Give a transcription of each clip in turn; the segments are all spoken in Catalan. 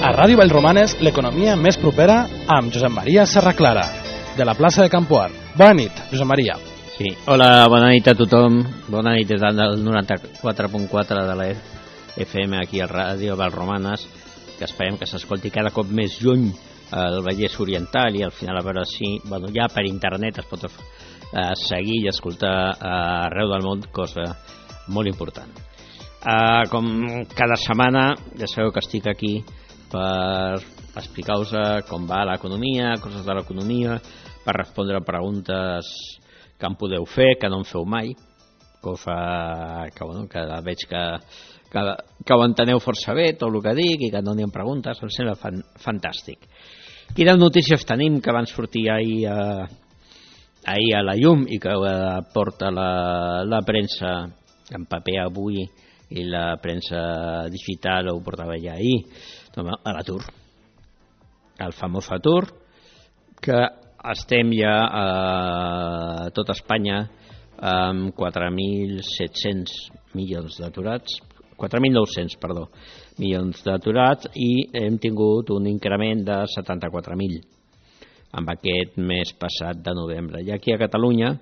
A Ràdio Vallromanes, l'economia més propera amb Josep Maria Serraclara, de la plaça de Campoar. Bona nit, Josep Maria. Sí, hola, bona nit a tothom. Bona nit des del 94.4 de la FM aquí a Ràdio Vallromanes, que esperem que s'escolti cada cop més lluny al Vallès Oriental i al final a veure si, bueno, ja per internet es pot seguir i escoltar arreu del món, cosa molt important. Com cada setmana, ja sabeu que estic aquí per explicar-vos com va l'economia, coses de l'economia, per respondre a preguntes que em podeu fer, que no em feu mai, cosa que, bueno, que veig que ho enteneu força bé, tot el que dic, i que no n'hi ha preguntes, em sembla fantàstic. Quines notícies tenim que van sortir ahir a la llum i que porta la premsa en paper avui i la premsa digital ho portava ja ahir? A l'atur, el famós atur, que estem ja a tot Espanya amb 4.700 milions d'aturats, 4.900, perdó, milions d'aturats, i hem tingut un increment de 74.000 amb aquest mes passat de novembre. I aquí a Catalunya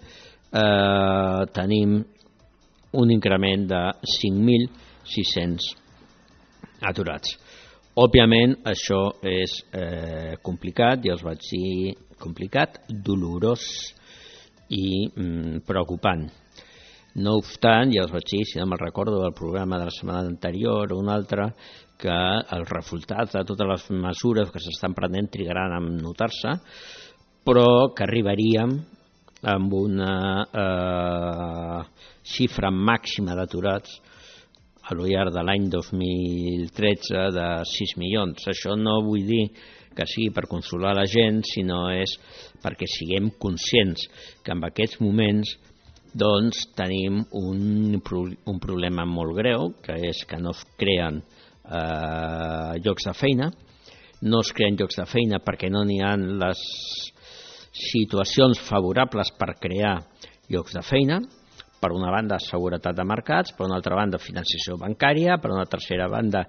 tenim un increment de 5.600 aturats. Òbviament, això és complicat, ja us vaig dir, complicat, dolorós i preocupant. No obstant, ja us vaig dir, si no me'n recordo del programa de la setmana anterior o un altre, que els resultats de totes les mesures que s'estan prenent trigaran a notar-se, però que arribaríem amb una xifra màxima d'aturats a lo llarg de l'any 2013 de 6 milions. Això no vull dir que sigui per consolar la gent, sinó és perquè siguem conscients que en aquests moments doncs, tenim un problema molt greu, que és que no es creen llocs de feina. No es creen llocs de feina perquè no n'hi ha les situacions favorables per crear llocs de feina. Per una banda, seguretat de mercats, per una altra banda, financiació bancària, per una tercera banda,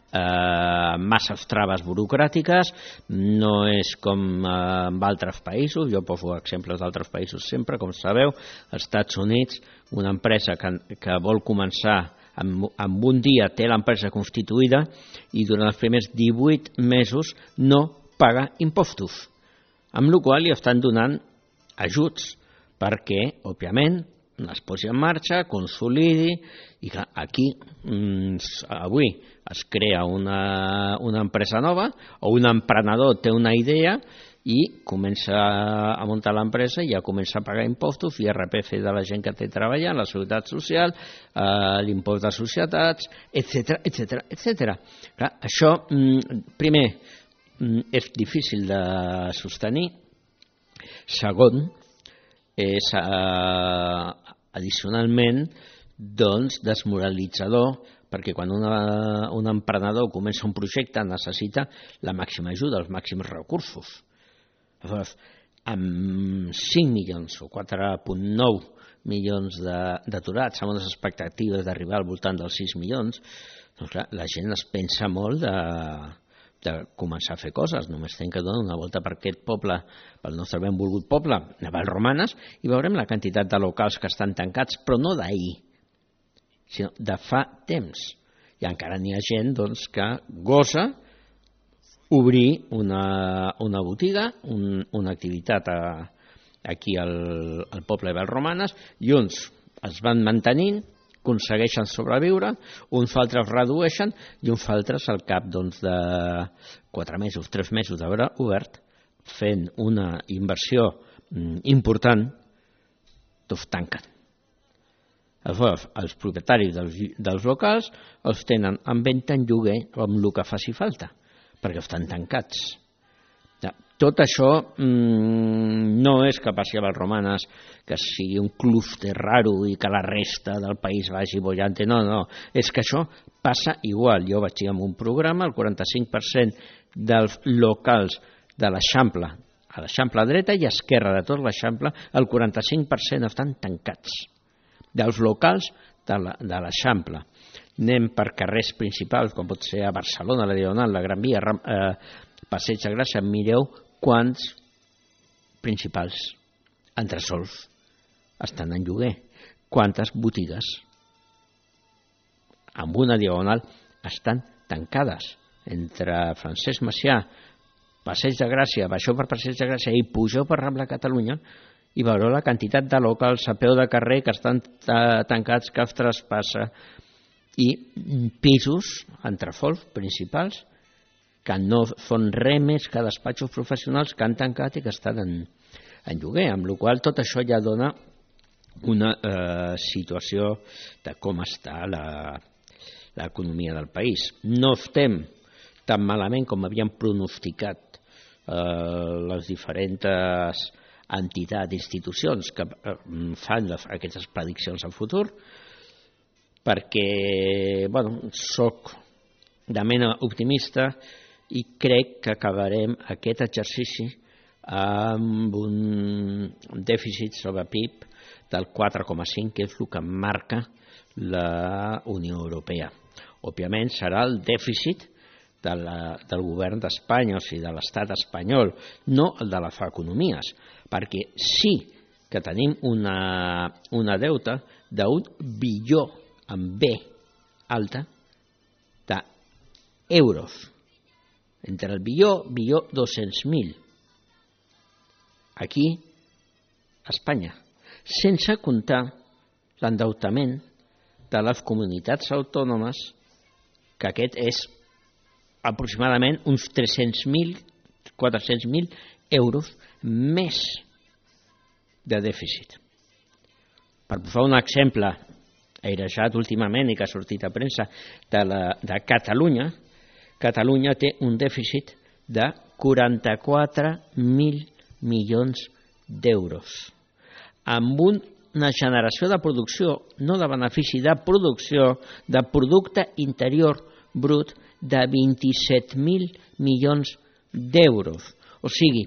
masses traves burocràtiques. No és com en altres països, jo poso exemples d'altres països sempre, com sabeu, als Estats Units, una empresa que vol començar en un dia té l'empresa constituïda i durant els primers 18 mesos no paga impostos, amb la qual cosa li estan donant ajuts perquè, òbviament, es posi en marxa, consolidi, i que aquí avui es crea una empresa nova o un emprenedor té una idea i comença a muntar l'empresa i ja comença a pagar impostos, IRPF de la gent que té treballant, la seguretat social, l'impost de societats, etc. Clar, això, primer, és difícil de sostenir. Segon, és addicionalment doncs, desmoralitzador, perquè quan un emprenedor comença un projecte necessita la màxima ajuda, els màxims recursos. Llavors, amb 5 milions o 4,9 milions d'aturats, amb unes expectatives d'arribar al voltant dels 6 milions, doncs, clar, la gent es pensa molt de començar a fer coses. Només hem que donar una volta per aquest poble, pel nostre benvolgut poble, a Vallromanes, i veurem la quantitat de locals que estan tancats, però no d'ahir, sinó de fa temps. I encara n'hi ha gent doncs, que gosa obrir una botiga, una activitat aquí al poble de Vallromanes, i uns es van mantenint, aconsegueixen sobreviure, uns altres redueixen i uns altres al cap doncs, de 4 mesos, 3 mesos d'haver obert, fent una inversió important, doncs tanquen. Aleshores, els propietaris dels locals els tenen en venda en lloguer o amb el que faci falta, perquè estan tancats. Tot això no és que passi a Vallromanes que sigui un clúster raro i que la resta del país vagi bollante, no, és que això passa igual. Jo vaig dir en un programa, el 45% dels locals de l'Eixample, a l'Eixample dreta i esquerra de tot l'Eixample, el 45% estan tancats, dels locals de l'Eixample. anem per carrers principals, com pot ser a Barcelona, la Diagonal, la Gran Via, Passeig de Gràcia, mireu quants principals entresols estan en lloguer, quantes botigues amb una Diagonal estan tancades. Entre Francesc Macià, Passeig de Gràcia, baixeu per Passeig de Gràcia i pugeu per Rambla Catalunya i veureu la quantitat de locals a peu de carrer que estan tancats, que es traspassa, i pisos, entresols principals, que no són res més que despatxos professionals que han tancat i que estan en lloguer, amb la qual tot això ja dona una situació de com està l'economia del país. No estem tan malament com havien pronosticat les diferents entitats, institucions que fan aquestes prediccions al futur, perquè soc de mena optimista i crec que acabarem aquest exercici amb un dèficit sobre PIB del 4,5, que és el que marca la Unió Europea. Òbviament serà el dèficit del govern d'Espanya, o sigui, de l'estat espanyol, no el de les economies, perquè sí que tenim una deuta d'un bilió amb B alta d'euros, entre el bilió 200.000 aquí a Espanya, sense comptar l'endeutament de les comunitats autònomes, que aquest és aproximadament uns 400.000 euros més de dèficit. Per posar un exemple airejat últimament i que ha sortit a premsa de Catalunya, Catalunya té un dèficit de 44.000 milions d'euros, amb una generació de producció, no de benefici, de producció, de producte interior brut de 27.000 milions d'euros. O sigui,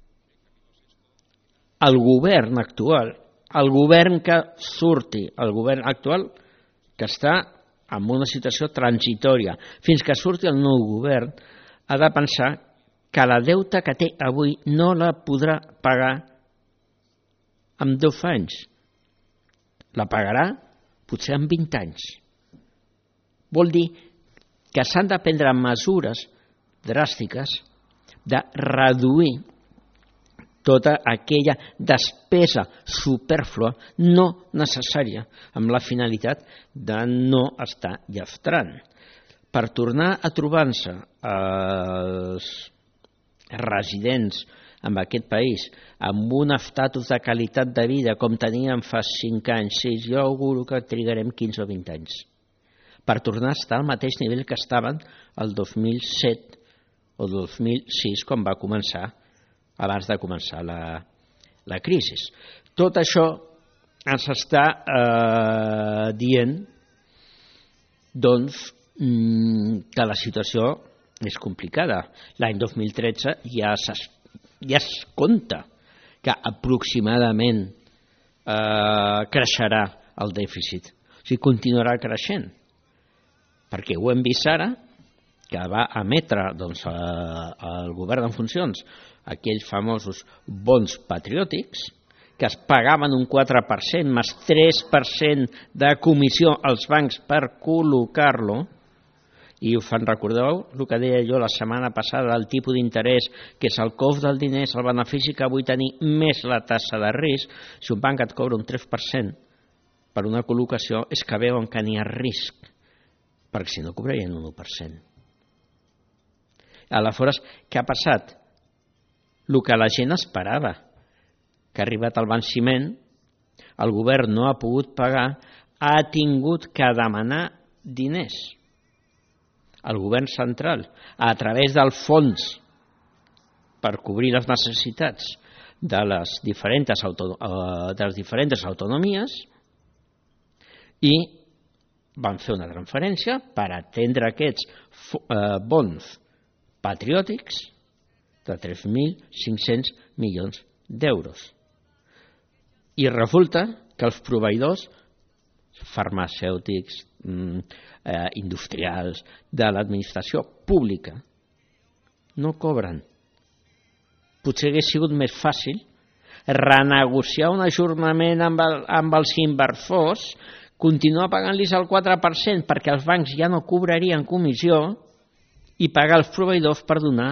el govern actual, el govern que surti, el govern actual que està en una situació transitòria, fins que surti el nou govern, ha de pensar que la deuta que té avui no la podrà pagar en 2 anys. La pagarà potser en 20 anys. Vol dir que s'han de prendre mesures dràstiques de reduir tota aquella despesa superflua no necessària amb la finalitat de no estar llastrant. Per tornar a trobar-se els residents en aquest país amb un estatus de qualitat de vida com teníem fa 5 anys, 6, jo auguro que trigarem 15 o 20 anys per tornar a estar al mateix nivell que estaven el 2007 o 2006, quan va començar, abans de començar la crisi. Tot això ens està dient doncs, que la situació és complicada. L'any 2013 ja es compta que aproximadament creixerà el dèficit. O sigui, continuarà creixent. Perquè ho hem vist ara, que va emetre el govern en funcions aquells famosos bons patriòtics, que es pagaven un 4% més 3% de comissió als bancs per col·locar-lo, i ho fan, recordeu el que deia jo la setmana passada del tipus d'interès, que és el cost del diner, és el benefici que vull tenir més la tassa de risc. Si un banc et cobra un 3% per una col·locació, és que veuen que n'hi ha risc, perquè si no cobrarien un 1%. Aleshores, què ha passat? El que la gent esperava, que ha arribat al venciment, el govern no ha pogut pagar, ha tingut que demanar diners. El govern central, a través del fons per cobrir les necessitats de les diferents autonomies, i van fer una transferència per atendre aquests bons patriòtics de 3.500 milions d'euros. I resulta que els proveïdors farmacèutics, industrials, de l'administració pública, no cobren. Potser hagués sigut més fàcil renegociar un ajornament amb els inversors, continuar pagant-los el 4% perquè els bancs ja no cobrarien comissió i pagar els proveïdors per donar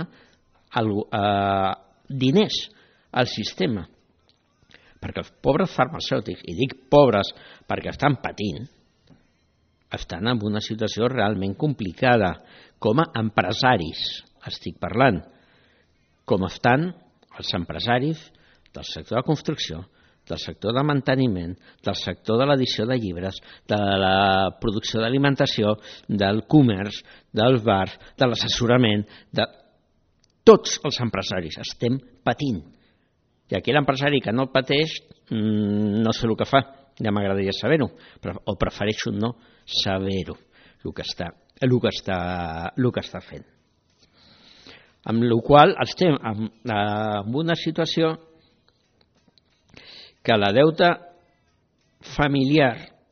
diners al sistema. Perquè els pobres farmacèutics, i dic pobres perquè estan patint, estan en una situació realment complicada. Com a empresaris estic parlant, com estan els empresaris del sector de construcció, del sector de manteniment, del sector de l'edició de llibres, de la producció d'alimentació, del comerç, dels bars, de l'assessorament, de tots els empresaris estem patint. I aquell empresari que no el pateix no sé el que fa, ja m'agradaria saber-ho, o prefereixo no saber-ho, el que està fent. Amb la qual cosa estem en una situació que la deuta familiar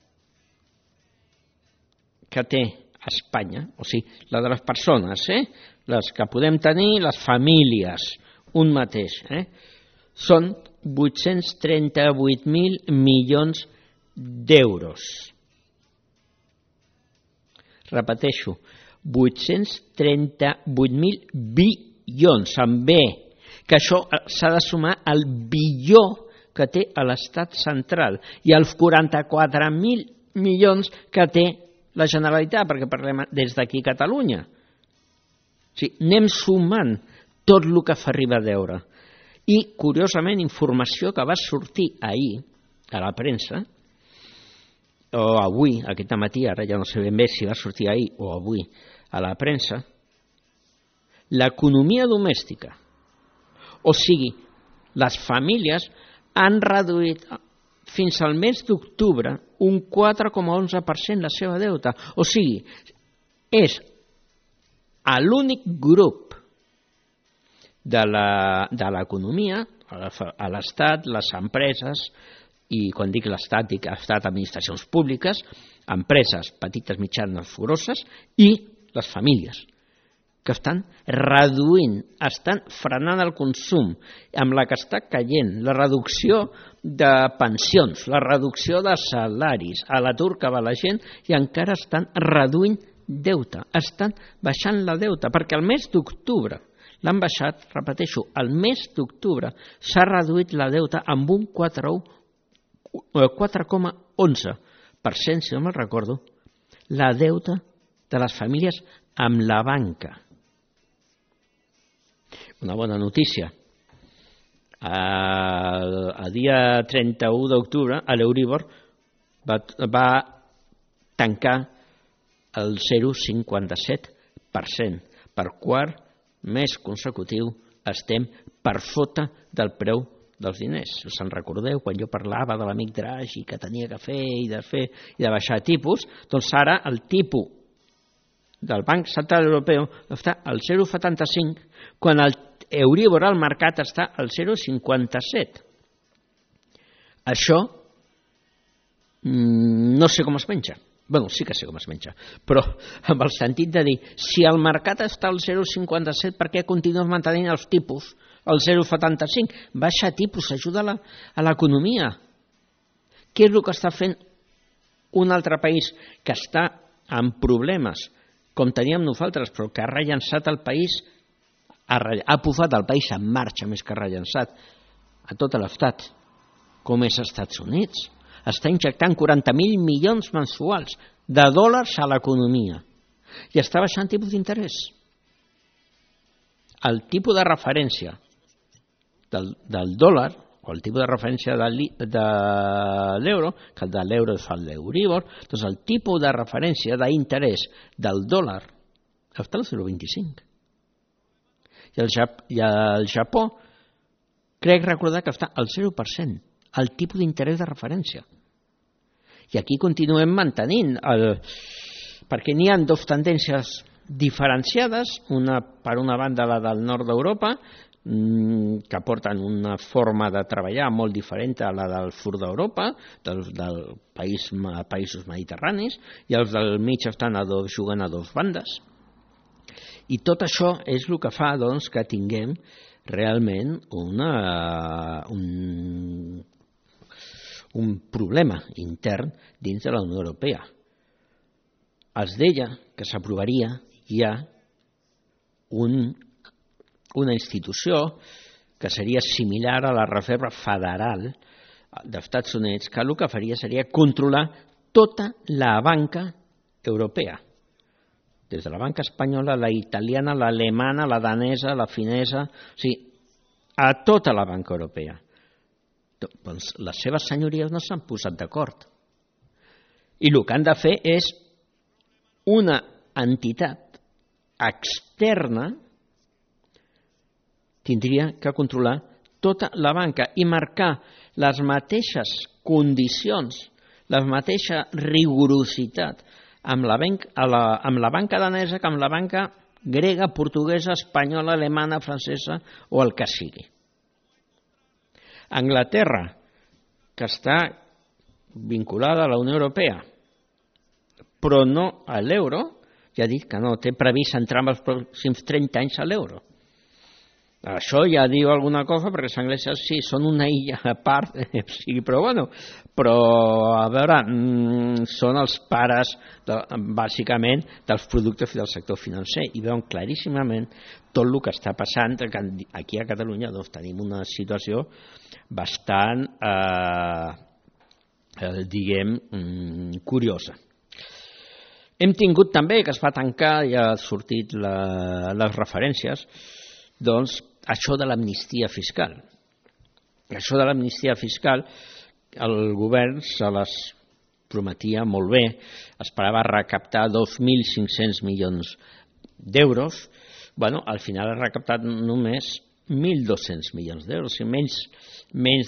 que té Espanya, o sigui, la de les persones, les que podem tenir, les famílies, un mateix, són 838.000 milions d'euros. Repeteixo, 838.000 bilions, amb B, que això s'ha de sumar al bilió que té a l'estat central i als 44.000 milions que té la Generalitat, perquè parlem des d'aquí a Catalunya. O sigui, anem sumant tot el que fa arriba a deure. I, curiosament, informació que va sortir ahir a la premsa, o avui, aquest matí, ara ja no sé ben bé si va sortir ahir o avui a la premsa, l'economia domèstica, o sigui, les famílies han reduït fins al mes d'octubre un 4,11% la seva deuta. O sigui, és l'únic grup de l'economia, a l'Estat, les empreses, i quan dic l'Estat, dic Estat, administracions públiques, empreses petites, mitjanes, grosses, i les famílies, que estan reduint, estan frenant el consum, amb la que està caient, la reducció de pensions, la reducció de salaris, a l'atur que va la gent, i encara estan reduint deute, estan baixant la deute, perquè el mes d'octubre l'han baixat, repeteixo, el mes d'octubre s'ha reduït la deute amb un 4,11%, si no me'n recordo, la deute de les famílies amb la banca. Una bona notícia. El dia 31 d'octubre, l'Euribor va tancar el 0,57%. Per quart mes consecutiu estem per sota del preu dels diners. Us en recordeu quan jo parlava de l'amic Draghi que tenia que fer i de baixar tipus? Doncs ara el tipus del Banc Central Europeu està al 0,75 quan el Euribor al mercat està al 0,57. Això no sé com es menja. Bé, sí que sé com es menja, però amb el sentit de dir, si el mercat està al 0,57, per què continues mantenint els tipus al 0,75? Baixa tipus, ajuda a l'economia. Què és el que està fent un altre país que està en problemes, com teníem nosaltres, però que ha rellançat el país, ha posat el país en marxa més que rellançat a tot l'Estat, com és als Estats Units? Està injectant 40.000 milions mensuals de dòlars a l'economia i està baixant tipus d'interès. El tipus de referència del dòlar o el tipus de referència de l'euro, que de l'euro fa l'Euribor, doncs el tipus de referència d'interès del dòlar està al 0,25. I el Japó crec recordar que està al 0%, el tipus d'interès de referència. I aquí continuem mantenint, perquè n'hi ha dues tendències diferenciades, una per una banda la del nord d'Europa, que porten una forma de treballar molt diferent a la del sud d'Europa, dels països mediterranis, i els del mig juguen a dos bandes. I tot això és el que fa doncs, que tinguem realment un problema intern dins de la Unió Europea. Els deia que s'aprovaria ja una institució que seria similar a la Reserva Federal dels Estats Units, que el que faria seria controlar tota la banca europea, des de la banca espanyola, la italiana, l'alemana, la danesa, la finesa, o sigui, a tota la banca europea. Doncs les seves senyories no s'han posat d'acord. I el que han de fer és una entitat externa tindria que controlar tota la banca i marcar les mateixes condicions, la mateixa rigorositat amb la banca danesa que amb la banca grega, portuguesa, espanyola, alemana, francesa o el que sigui. Anglaterra, que està vinculada a la Unió Europea, però no a l'euro, ja ha dit que no té previst entrar en els pròxims 30 anys a l'euro. Això ja diu alguna cosa, perquè els anglesos sí, són una illa a part, però a veure, són els pares, bàsicament, dels productes del sector financer i veuen claríssimament tot el que està passant. Aquí a Catalunya doncs, tenim una situació bastant, curiosa. Hem tingut també, que es va tancar, ja han sortit les referències, doncs, això de l'amnistia fiscal. Això de l'amnistia fiscal, el govern se les prometia molt bé, esperava recaptar 2.500 milions d'euros. Bueno, al final ha recaptat només 1.200 milions d'euros, menys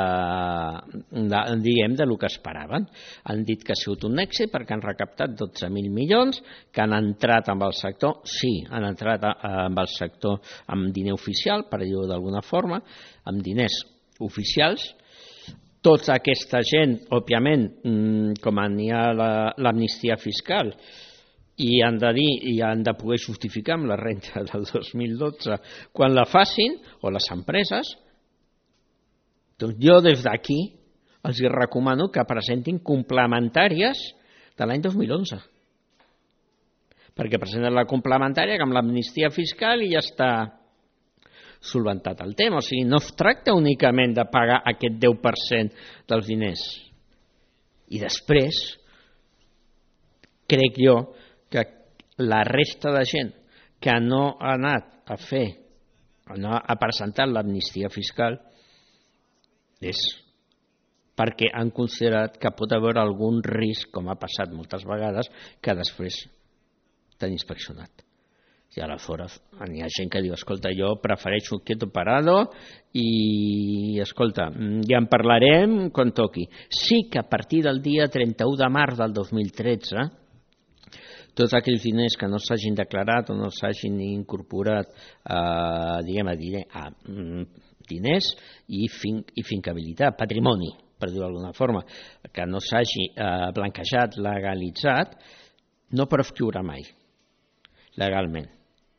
de lo que esperaven. Han dit que ha sigut un èxit perquè han recaptat 12.000 milions, que han entrat amb el sector, sí, han entrat amb el sector amb diner oficial, per dir-ho d'alguna forma, amb diners oficials. Tota aquesta gent, òbviament, com n'hi ha l'amnistia fiscal, i han de dir i han de poder justificar amb la renta del 2012 quan la facin, o les empreses, doncs jo des d'aquí els recomano que presentin complementàries de l'any 2011. Perquè presenten la complementària amb l'amnistia fiscal i ja està solventat el tema. O sigui, no es tracta únicament de pagar aquest 10% dels diners. I després, crec jo, que la resta de gent que no ha anat no ha presentat l'amnistia fiscal és perquè han considerat que pot haver algun risc, com ha passat moltes vegades, que després t'han inspeccionat. I aleshores hi ha gent que diu, escolta, jo prefereixo quieto parado i, escolta, ja en parlarem quan toqui. Sí que a partir del dia 31 de març del 2013, tots aquells diners que no s'hagin declarat o no s'hagin incorporat a diners i fincabilitat, patrimoni, per dir-ho d'alguna forma, que no s'hagi blanquejat, legalitzat, no prescriurà mai, legalment.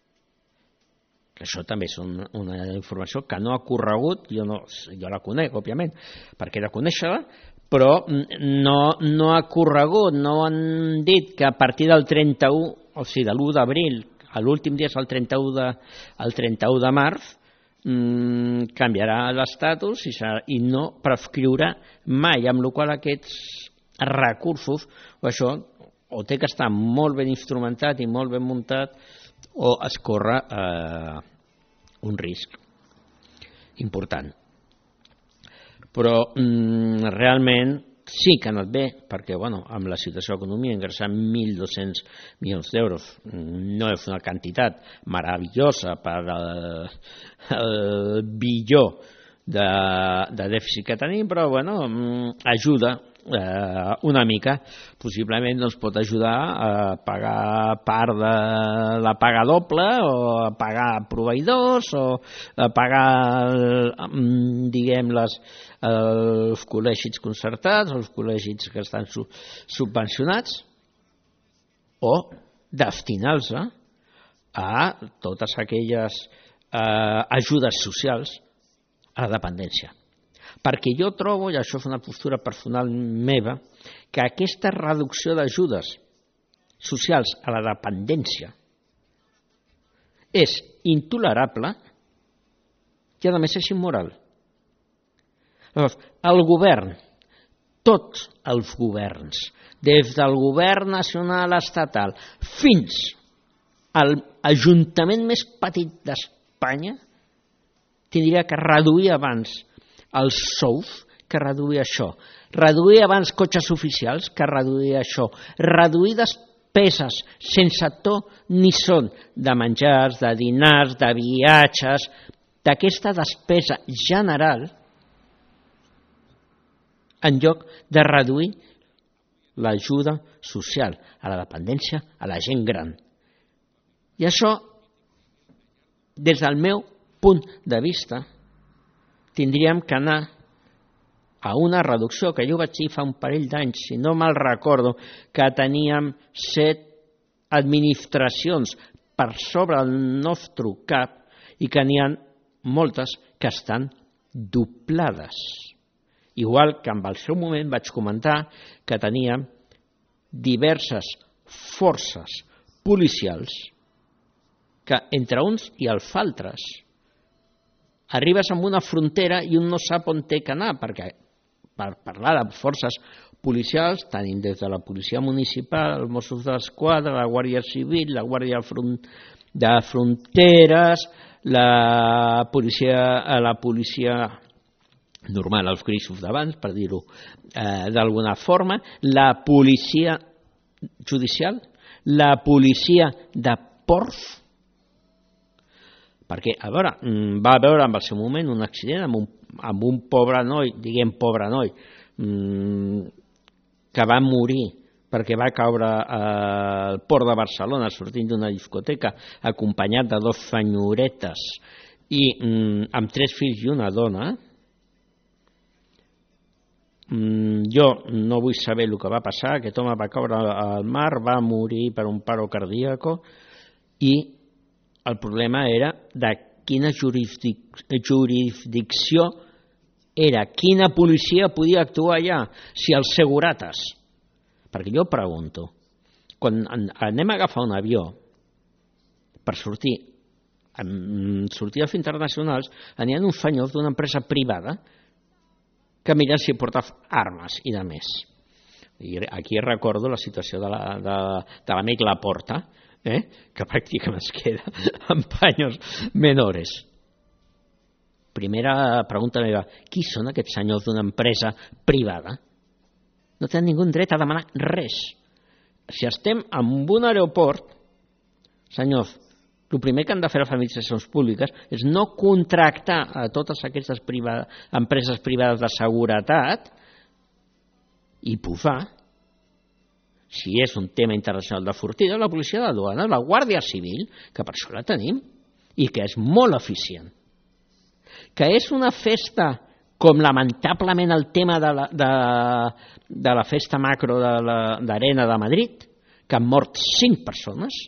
Això també és una informació que no ha corregut, jo la conec, òbviament, perquè he de conèixer-la, però no ha corregut, no han dit que a partir del 31, o sigui, de l'1 d'abril, l'últim dia és el 31 de març, canviarà l'estatus i no prescriurà mai, amb la qual cosa aquests recursos, o té que estar molt ben instrumentat i molt ben muntat, o es corre un risc important. Però realment sí que ha anat bé, perquè amb la situació de l'economia ingressar 1.200 milions d'euros no és una quantitat meravellosa per al billó de dèficit que tenim, però ajuda una mica, possiblement pot ajudar a pagar part de la paga doble o a pagar proveïdors o a pagar, diguem, els col·legis concertats, els col·legis que estan subvencionats, o destinar-se a totes aquelles ajudes socials a la dependència. Perquè jo trobo, i això és una postura personal meva, que aquesta reducció d'ajudes socials a la dependència és intolerable i a més és immoral. El govern, tots els governs, des del govern nacional estatal fins a l'Ajuntament més petit d'Espanya, tindria que reduir abans els sous que reduir això, reduir abans cotxes oficials que reduir això, reduir despeses sense to ni son de menjars, de dinars, de viatges, d'aquesta despesa general, en lloc de reduir l'ajuda social a la dependència a la gent gran. I això, des del meu punt de vista, tindríem que anar a una reducció, que jo vaig dir fa un parell d'anys, si no me'l recordo, que teníem 7 administracions per sobre el nostre cap i que n'hi ha moltes que estan doblades. Igual que en el seu moment vaig comentar que teníem diverses forces policials que entre uns i els altres arribes a una frontera i un no sap on té que anar, perquè per parlar de forces policials tenim des de la policia municipal, els Mossos d'Esquadra, la Guàrdia Civil, la Guàrdia de Fronteres, la policia normal, els grisos d'abans, per dir-ho d'alguna forma, la policia judicial, la policia de ports, perquè, a veure, va haver en el seu moment un accident amb un pobre noi, diguem pobre noi, que va morir perquè va caure al port de Barcelona sortint d'una discoteca acompanyat de 2 senyoretes i amb 3 fills i una dona. Jo no vull saber el que va passar, aquest home va caure al mar, va morir per un paro cardíaco i el problema era de quina jurisdicció era, quina policia podia actuar allà, si els segurates. Perquè jo pregunto, quan anem a agafar un avió per sortir, en sortides internacionals, n'hi ha uns senyors d'una empresa privada que miren si porta armes i de més. I aquí recordo la situació de l'amic Laporta, que pràcticament es queda amb paños menores. Primera pregunta meva, qui són aquests senyors d'una empresa privada? No tenen ningú dret a demanar res. Si estem en un aeroport, senyors, el primer que han de fer les administracions públiques és no contractar a totes aquestes empreses privades de seguretat i posar, si és un tema internacional de sortida, la policia de duana, la Guàrdia Civil, que per això la tenim, i que és molt eficient. Que és una festa, com lamentablement el tema de la festa macro d'Arena de Madrid, que han mort 5 persones,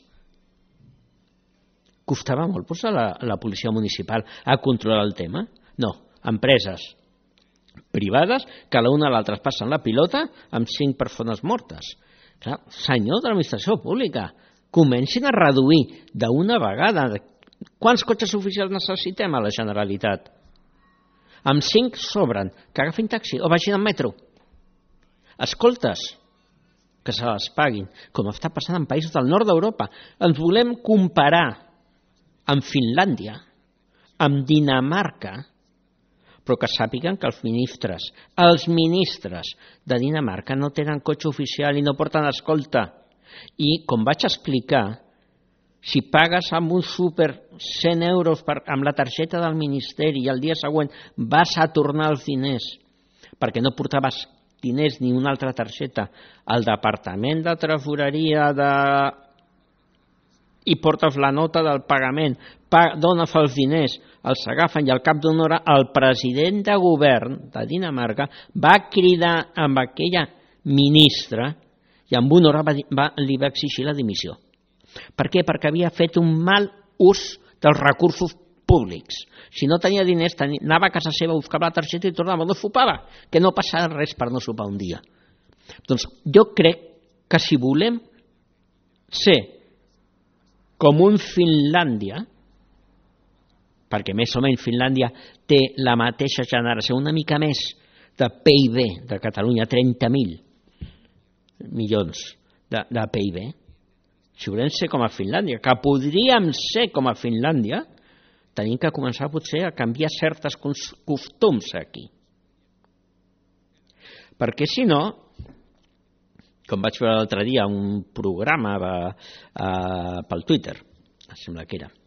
costava molt posar la policia municipal a controlar el tema? No, empreses privades que l'una a l'altra es passen la pilota amb 5 persones mortes. Clar, senyor de l'administració pública, comencin a reduir d'una vegada. Quants cotxes oficials necessitem a la Generalitat? Amb 5 sobren, que agafin taxi o vagin en metro. Escoltes, que se les paguin, com està passant en països del nord d'Europa. Ens volem comparar amb Finlàndia, amb Dinamarca, però que sàpiguen que els ministres de Dinamarca no tenen cotxe oficial i no porten escolta. I, com vaig explicar, si pagues amb un súper 100 euros amb la targeta del ministeri i el dia següent vas a tornar els diners perquè no portaves diners ni una altra targeta al departament de tresoreria i portes la nota del pagament, dones els diners, els agafen i al cap d'una hora el president de govern de Dinamarca va cridar amb aquella ministra i en una hora li va exigir la dimissió. Per què? Perquè havia fet un mal ús dels recursos públics. Si no tenia diners, anava a casa seva, buscava la targeta i tornava, no sopava, que no passava res per no sopar un dia. Doncs jo crec que si volem ser com un Finlàndia, perquè més o menys Finlàndia té la mateixa generació, una mica més de PIB de Catalunya, 30.000 milions de PIB, si volem ser com a Finlàndia, que podríem ser com a Finlàndia, tenim que començar potser a canviar certes costums aquí. Perquè si no, com vaig veure l'altre dia un programa pel Twitter, em sembla que era,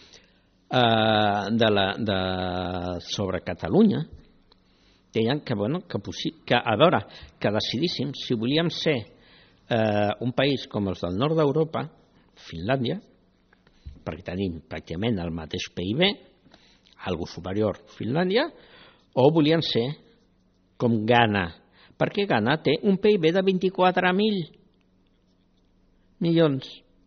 sobre Catalunya, deien que a veure, que decidíssim si volíem ser un país com els del nord d'Europa, Finlàndia, perquè tenim pràcticament el mateix PIB, algo superior Finlàndia, o volien ser com Ghana, perquè Ghana té un PIB de 24.000 milions.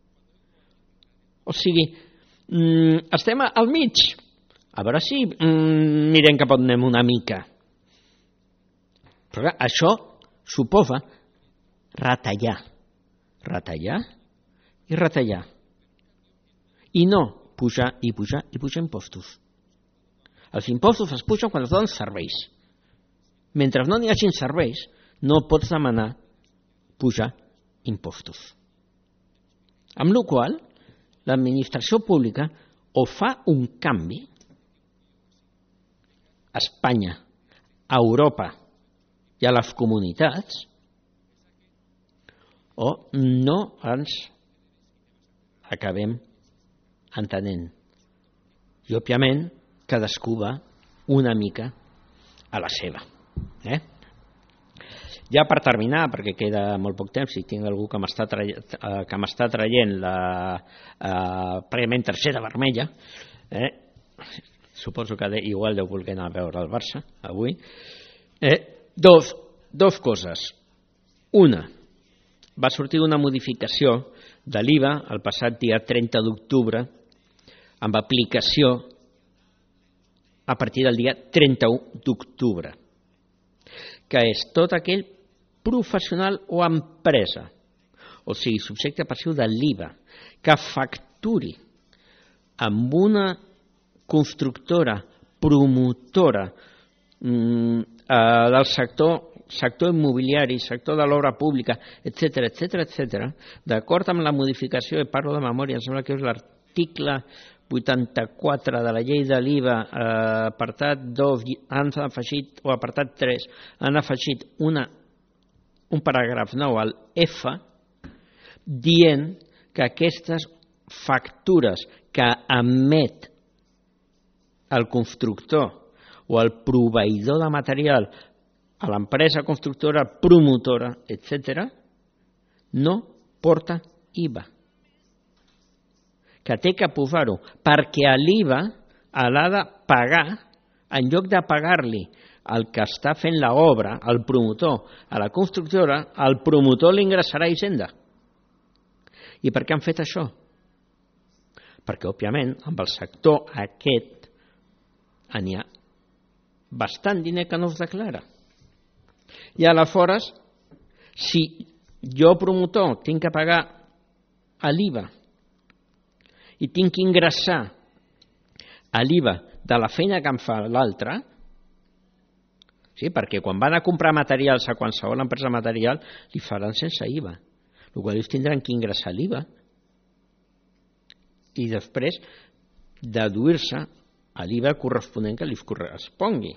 O sigui, estem al mig. A veure si mirem cap on anem una mica. Però això suposa retallar i retallar. I no pujar i pujar i pujar impostos. Els impostos es pugen quan es donen serveis. Mentre no n'hi hagin serveis, no pots demanar pujar impostos. Amb la qual cosa, l'administració pública o fa un canvi a Espanya, a Europa i a les comunitats, o no ens acabem entenent. I, òbviament, cadascú va una mica a la seva. Ja per terminar, perquè queda molt poc temps, si tinc algú que m'està traient la prèviament tercera vermella, suposo que igual deu voler anar a veure el Barça avui, dos coses. Una, va sortir una modificació de l'IVA el passat dia 30 d'octubre amb aplicació a partir del dia 31 d'octubre, que és tot aquell professional o empresa, o sigui, subjecte passiu de l'IVA, que facturi amb una constructora, promotora del sector immobiliari, sector de l'obra pública, etc., d'acord amb la modificació, i parlo de memòria, em sembla que és l'article 84 de la llei de l'IVA, apartat 2, han afegit, o apartat 3, han afegit un paràgraf nou al F, dient que aquestes factures que emet el constructor o el proveïdor de material a l'empresa constructora, promotora, etc., no porta IVA. Que té que posar-ho, perquè l'IVA l'ha de pagar, en lloc de pagar-li el que està fent l'obra, el promotor, a la constructora, el promotor l'ingressarà a Hisenda. I per què han fet això? Perquè, òbviament, amb el sector aquest n'hi ha bastant diner que no es declara. I aleshores, si jo, promotor, tinc que pagar l'IVA i tinc que ingressar l'IVA de la feina que em fa l'altre, sí, perquè quan van a comprar materials a qualsevol empresa material li faran sense IVA, el qual ells tindran que ingressar l'IVA i després deduir-se a l'IVA corresponent que li correspongui.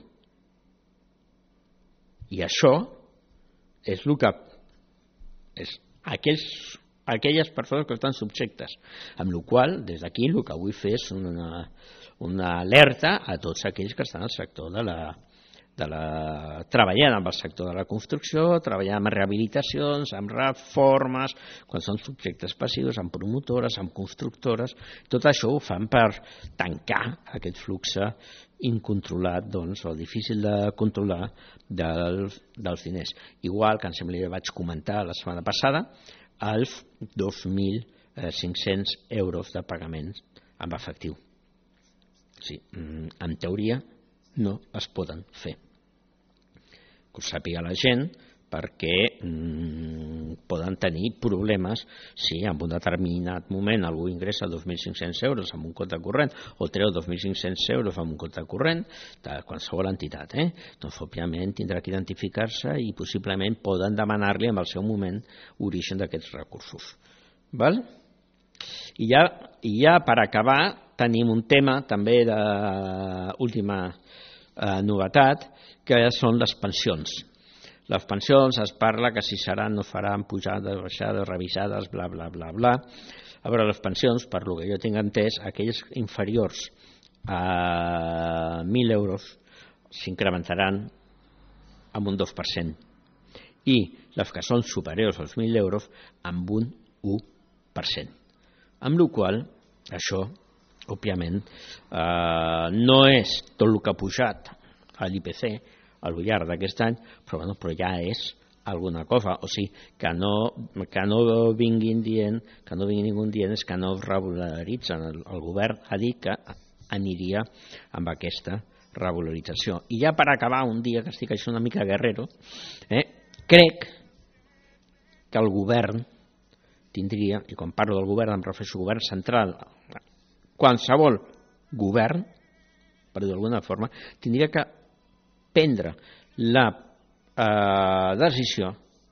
I això és el que és aquelles persones que estan subjectes, amb la qual des d'aquí el que vull fer és una alerta a tots aquells que estan al sector de treballant amb el sector de la construcció, treballant amb rehabilitacions, amb reformes, quan són subjectes passius, amb promotores, amb constructores. Tot això ho fan per tancar aquest flux incontrolat, doncs, o difícil de controlar dels diners. Igual que em sembla que vaig comentar la setmana passada, els 2.500 euros de pagaments en efectiu. Sí, en teoria no es poden fer. Que ho sàpiga la gent, perquè poden tenir problemes si en un determinat moment algú ingressa 2.500 euros en un compte corrent o treu 2.500 euros en un compte corrent de qualsevol entitat, doncs òbviament tindrà que identificar-se i possiblement poden demanar-li en el seu moment origen d'aquests recursos. Val? I ja per acabar tenim un tema també d'última novetat, que són les pensions. Les pensions es parla que si seran, no faran, pujades, baixades, revisades, bla, bla, bla, bla. A veure, les pensions, per lo que jo tinc entès, aquelles inferiors a 1.000 euros s'incrementaran amb un 2% i les que són superiors als 1.000 euros amb un 1%. Amb la qual cosa, això, òbviament, no és tot el que ha pujat a l'IPC al llarg d'aquest any, però ja és alguna cosa. O sigui, que no vinguin dient, que no vingui ningú dient és que no es regularitzen. El govern ha dit que aniria amb aquesta regularització. I ja per acabar, un dia que estic així una mica guerrero, crec que el govern tindria, i quan parlo del govern em refereixo al govern central, qualsevol govern, per dir d'alguna forma, tindria que prendre la decisió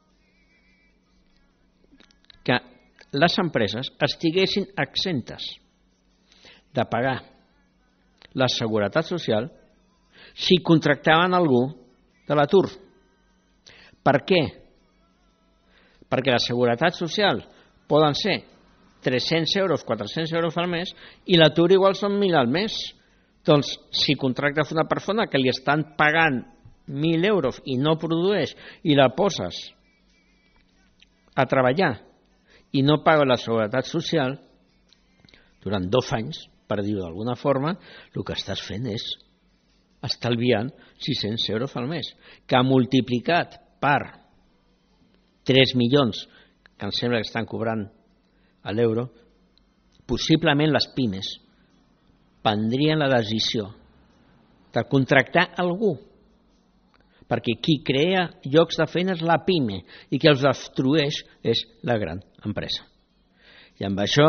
que les empreses estiguessin exemptes de pagar la seguretat social si contractaven algú de l'atur. Per què? Perquè la seguretat social poden ser 300 euros, 400 euros al mes i l'atur igual són 1.000 al mes. Doncs si contractes una persona que li estan pagant 1.000 euros i no produeix i la poses a treballar i no paga la seguretat social durant 2 anys, per dir-ho d'alguna forma, el que estàs fent és estalviant 600 euros al mes, que multiplicat per 3 milions, que em sembla que estan cobrant a l'euro, possiblement les pimes prendrien la decisió de contractar algú, perquè qui crea llocs de feina és la pime i qui els destrueix és la gran empresa. I amb això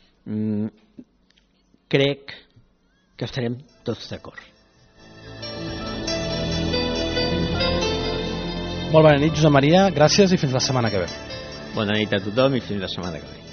crec que estarem tots d'acord. Molt bona nit, Josep Maria, gràcies i fins la setmana que ve. Bona nit a tothom i fins la setmana que ve.